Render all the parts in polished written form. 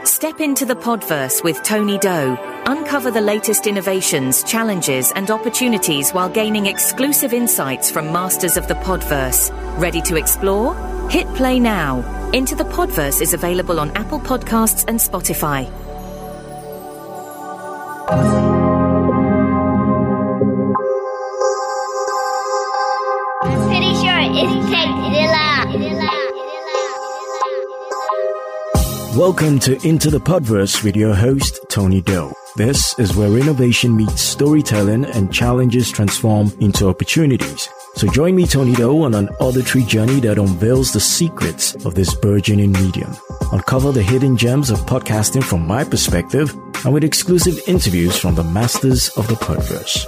Step into the Podverse with Tony Doe. Uncover the latest innovations, challenges, and opportunities while gaining exclusive insights from masters of the Podverse. Ready to explore? Hit play now. Into the Podverse is available on Apple Podcasts and Spotify. I'm pretty sure it's Tanzilla. Welcome to Into the Podverse with your host, Tony Doe. This is where innovation meets storytelling and challenges transform into opportunities. So join me, Tony Doe, on an auditory journey that unveils the secrets of this burgeoning medium. Uncover the hidden gems of podcasting from my perspective and with exclusive interviews from the masters of the Podverse.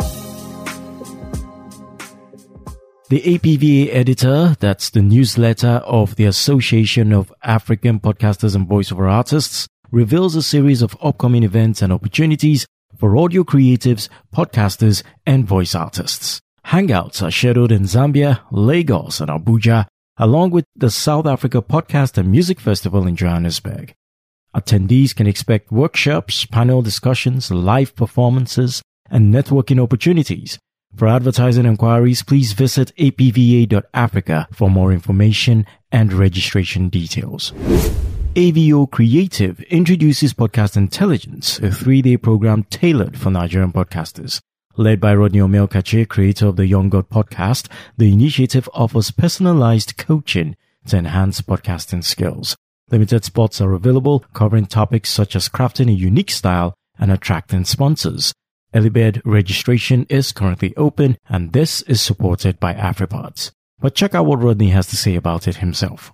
The APVA editor, that's the newsletter of the Association of African Podcasters and Voiceover Artists, reveals a series of upcoming events and opportunities for audio creatives, podcasters, and voice artists. Hangouts are scheduled in Zambia, Lagos, and Abuja, along with the South Africa Podcast and Music Festival in Johannesburg. Attendees can expect workshops, panel discussions, live performances, and networking opportunities. For advertising inquiries, please visit apva.africa for more information and registration details. AVO Creative introduces Podcast Intelligence, a 3-day program tailored for Nigerian podcasters. Led by Rodney Omelkache, creator of the Young God podcast, the initiative offers personalized coaching to enhance podcasting skills. Limited spots are available, covering topics such as crafting a unique style and attracting sponsors. Early bird registration is currently open, and this is supported by AfriPods. But check out what Rodney has to say about it himself.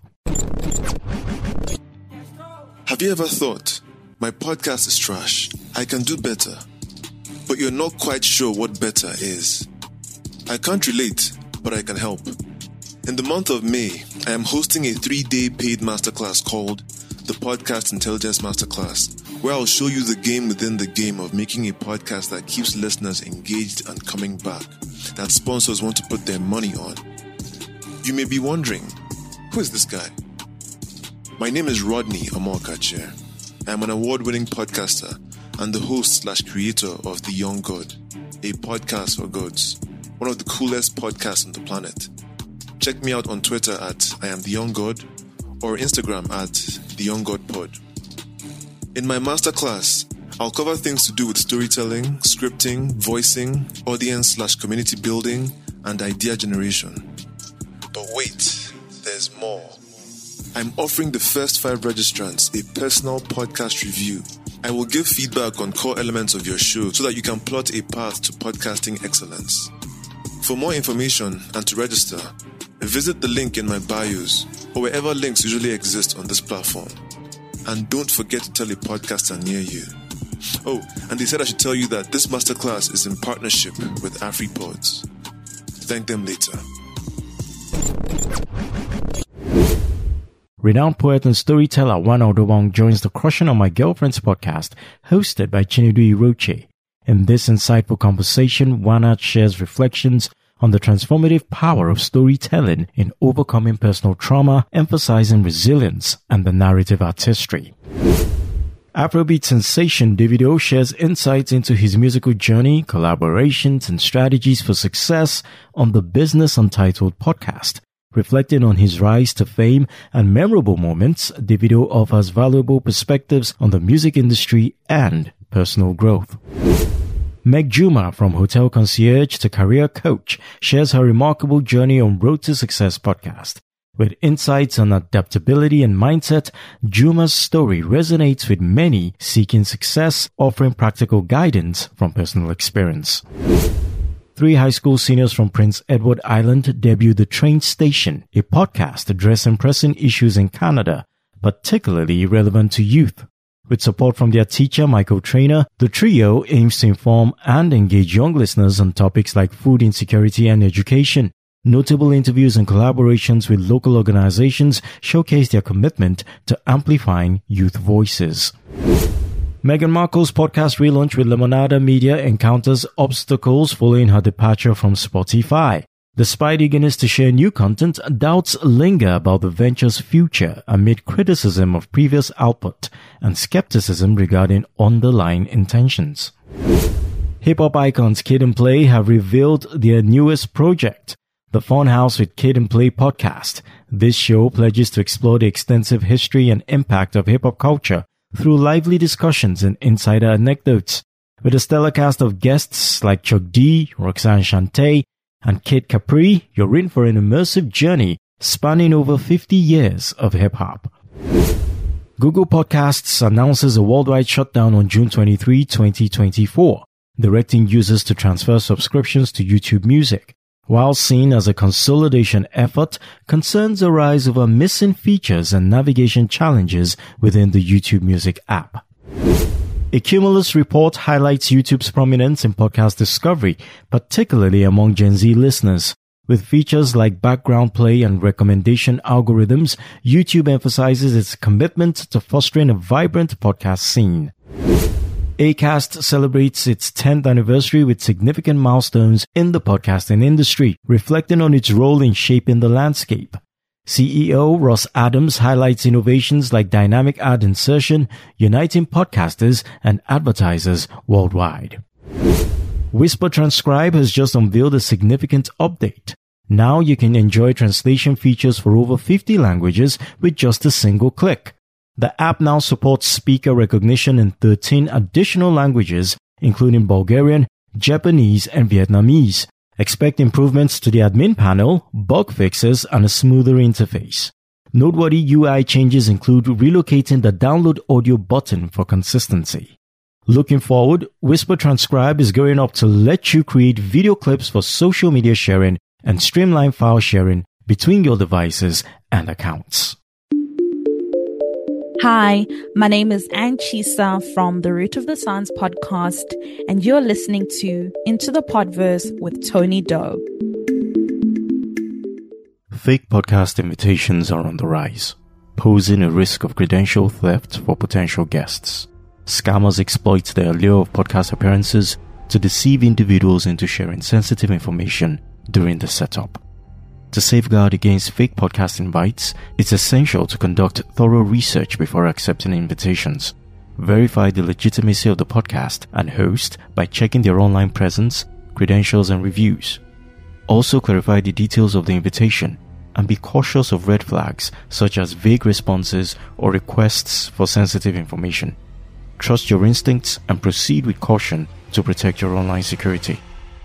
Have you ever thought, my podcast is trash, I can do better, but you're not quite sure what better is? I can't relate, but I can help. In the month of May, I am hosting a 3-day paid masterclass called the Podcast Intelligence Masterclass, where I'll show you the game within the game of making a podcast that keeps listeners engaged and coming back, that sponsors want to put their money on. You may be wondering, who is this guy? My name is Rodney Omelkache. I am an award-winning podcaster and the host/creator of The Young God, a podcast for gods, one of the coolest podcasts on the planet. Check me out on Twitter at IamTheYoungGod or Instagram at TheYoungGodPod. In my masterclass, I'll cover things to do with storytelling, scripting, voicing, audience/community building, and idea generation. But wait, there's more. I'm offering the first 5 registrants a personal podcast review. I will give feedback on core elements of your show so that you can plot a path to podcasting excellence. For more information and to register, visit the link in my bios or wherever links usually exist on this platform. And don't forget to tell a podcaster near you. Oh, and they said I should tell you that this masterclass is in partnership with AfriPods. Thank them later. Renowned poet and storyteller Wana Odobong joins the Crushing on My Girlfriend's podcast, hosted by Chinedu Iroche. In this insightful conversation, Wana shares reflections on the transformative power of storytelling in overcoming personal trauma, emphasizing resilience and the narrative artistry. Afrobeat sensation Davido shares insights into his musical journey, collaborations, and strategies for success on the Business Untitled podcast. Reflecting on his rise to fame and memorable moments, Davido offers valuable perspectives on the music industry and personal growth. Meg Juma, from Hotel Concierge to Career Coach, shares her remarkable journey on Road to Success podcast. With insights on adaptability and mindset, Juma's story resonates with many seeking success, offering practical guidance from personal experience. 3 high school seniors from Prince Edward Island debuted The Train Station, a podcast addressing pressing issues in Canada, particularly relevant to youth. With support from their teacher, Michael Trainer, the trio aims to inform and engage young listeners on topics like food insecurity and education. Notable interviews and collaborations with local organizations showcase their commitment to amplifying youth voices. Meghan Markle's podcast relaunch with Lemonada Media encounters obstacles following her departure from Spotify. Despite eagerness to share new content, doubts linger about the venture's future amid criticism of previous output and skepticism regarding underlying intentions. Hip-hop icons Kid and Play have revealed their newest project, the Funhouse with Kid and Play podcast. This show pledges to explore the extensive history and impact of hip-hop culture through lively discussions and insider anecdotes. With a stellar cast of guests like Chuck D, Roxanne Shante, and Kid Capri, you're in for an immersive journey spanning over 50 years of hip-hop. Google Podcasts announces a worldwide shutdown on June 23, 2024, directing users to transfer subscriptions to YouTube Music. While seen as a consolidation effort, concerns arise over missing features and navigation challenges within the YouTube Music app. A Cumulus report highlights YouTube's prominence in podcast discovery, particularly among Gen Z listeners. With features like background play and recommendation algorithms, YouTube emphasizes its commitment to fostering a vibrant podcast scene. Acast celebrates its 10th anniversary with significant milestones in the podcasting industry, reflecting on its role in shaping the landscape. CEO Ross Adams highlights innovations like dynamic ad insertion, uniting podcasters and advertisers worldwide. Whisper Transcribe has just unveiled a significant update. Now you can enjoy translation features for over 50 languages with just a single click. The app now supports speaker recognition in 13 additional languages, including Bulgarian, Japanese, and Vietnamese. Expect improvements to the admin panel, bug fixes, and a smoother interface. Noteworthy UI changes include relocating the download audio button for consistency. Looking forward, Whisper Transcribe is going up to let you create video clips for social media sharing and streamline file sharing between your devices and accounts. Hi, my name is Ann Chisa from the Root of the Science podcast, and you're listening to Into the Podverse with Tony Doe. Fake podcast invitations are on the rise, posing a risk of credential theft for potential guests. Scammers exploit the allure of podcast appearances to deceive individuals into sharing sensitive information during the setup. To safeguard against fake podcast invites, it's essential to conduct thorough research before accepting invitations. Verify the legitimacy of the podcast and host by checking their online presence, credentials, and reviews. Also clarify the details of the invitation and be cautious of red flags such as vague responses or requests for sensitive information. Trust your instincts and proceed with caution to protect your online security.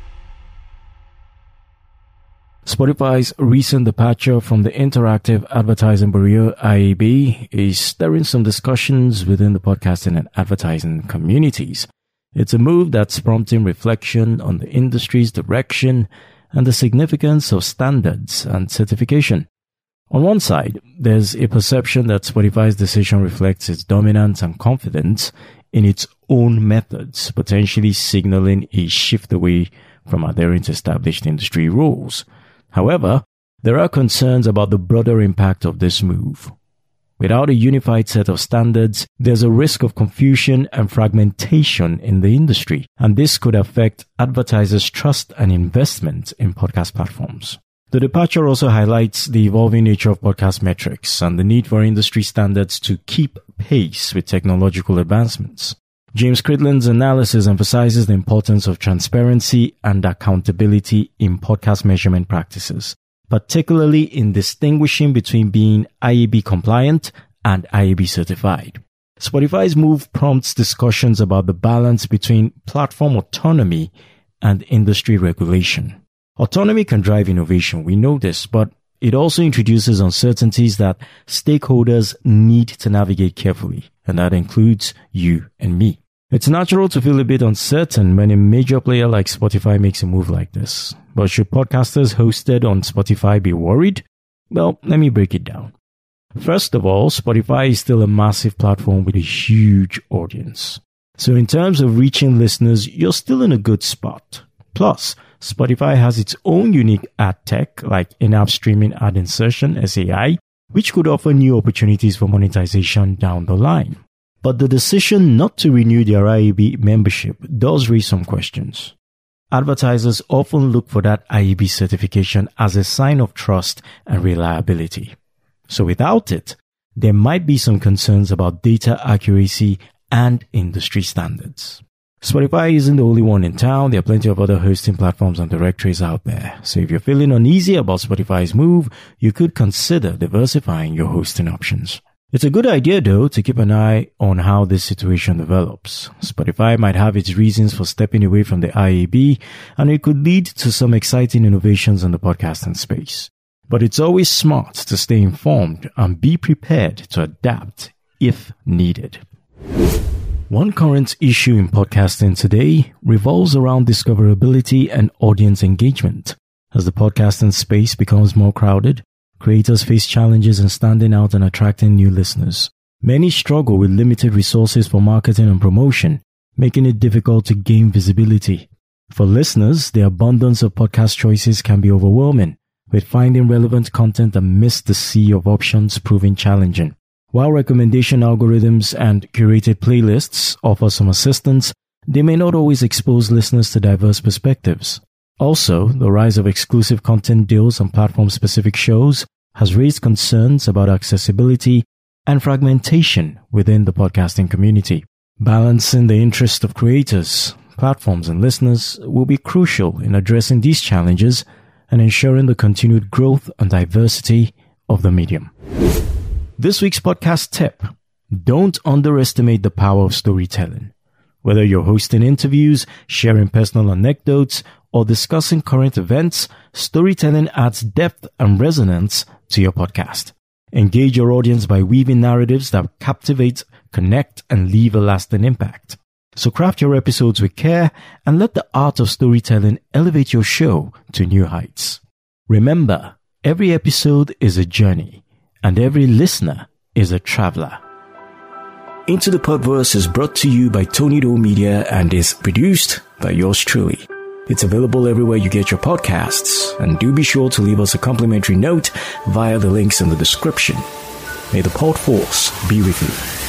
Spotify's recent departure from the interactive advertising bureau IAB is stirring some discussions within the podcasting and advertising communities. It's a move that's prompting reflection on the industry's direction and the significance of standards and certification. On one side, there's a perception that Spotify's decision reflects its dominance and confidence in its own methods, potentially signaling a shift away from adhering to established industry rules. However, there are concerns about the broader impact of this move. Without a unified set of standards, there's a risk of confusion and fragmentation in the industry, and this could affect advertisers' trust and investment in podcast platforms. The departure also highlights the evolving nature of podcast metrics and the need for industry standards to keep pace with technological advancements. James Cridland's analysis emphasizes the importance of transparency and accountability in podcast measurement practices, particularly in distinguishing between being IAB compliant and IAB certified. Spotify's move prompts discussions about the balance between platform autonomy and industry regulation. Autonomy can drive innovation, we know this, but it also introduces uncertainties that stakeholders need to navigate carefully, and that includes you and me. It's natural to feel a bit uncertain when a major player like Spotify makes a move like this. But should podcasters hosted on Spotify be worried? Well, let me break it down. First of all, Spotify is still a massive platform with a huge audience. So in terms of reaching listeners, you're still in a good spot. Plus, Spotify has its own unique ad tech like in-app streaming ad insertion, SAI, which could offer new opportunities for monetization down the line. But the decision not to renew their IAB membership does raise some questions. advertisers often look for that IAB certification as a sign of trust and reliability. So without it, there might be some concerns about data accuracy and industry standards. Spotify isn't the only one in town. There are plenty of other hosting platforms and directories out there. So if you're feeling uneasy about Spotify's move, you could consider diversifying your hosting options. It's a good idea, though, to keep an eye on how this situation develops. Spotify might have its reasons for stepping away from the IAB, and it could lead to some exciting innovations in the podcasting space. But it's always smart to stay informed and be prepared to adapt if needed. One current issue in podcasting today revolves around discoverability and audience engagement. As the podcasting space becomes more crowded, creators face challenges in standing out and attracting new listeners. Many struggle with limited resources for marketing and promotion, making it difficult to gain visibility. For listeners, the abundance of podcast choices can be overwhelming, with finding relevant content amidst the sea of options proving challenging. While recommendation algorithms and curated playlists offer some assistance, they may not always expose listeners to diverse perspectives. Also, the rise of exclusive content deals and platform-specific shows has raised concerns about accessibility and fragmentation within the podcasting community. Balancing the interests of creators, platforms, and listeners will be crucial in addressing these challenges and ensuring the continued growth and diversity of the medium. This week's podcast tip: don't underestimate the power of storytelling. Whether you're hosting interviews, sharing personal anecdotes, or discussing current events, storytelling adds depth and resonance to your podcast. Engage your audience by weaving narratives that captivate, connect, and leave a lasting impact. So craft your episodes with care and let the art of storytelling elevate your show to new heights. Remember, every episode is a journey, and every listener is a traveler. Into the Podverse is brought to you by Tony Doe Media and is produced by yours truly. It's available everywhere you get your podcasts, and do be sure to leave us a complimentary note via the links in the description. May the Podverse be with you.